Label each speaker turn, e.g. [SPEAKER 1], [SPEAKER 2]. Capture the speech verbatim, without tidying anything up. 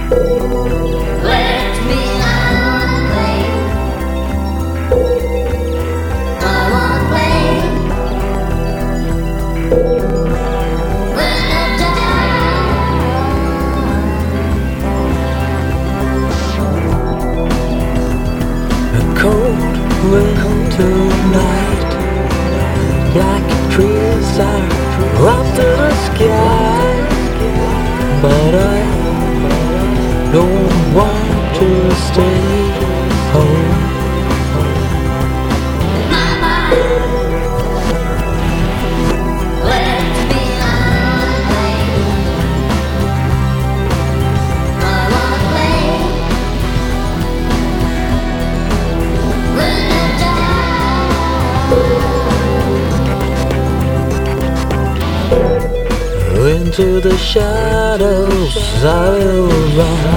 [SPEAKER 1] Let me out and play. I wanna play. When I'm
[SPEAKER 2] A cold winter night, black trees are up to the sky, but I don't want to stay home.
[SPEAKER 1] mama, let me out and play. I wanna play. When I'm
[SPEAKER 2] Into the shadows I will run.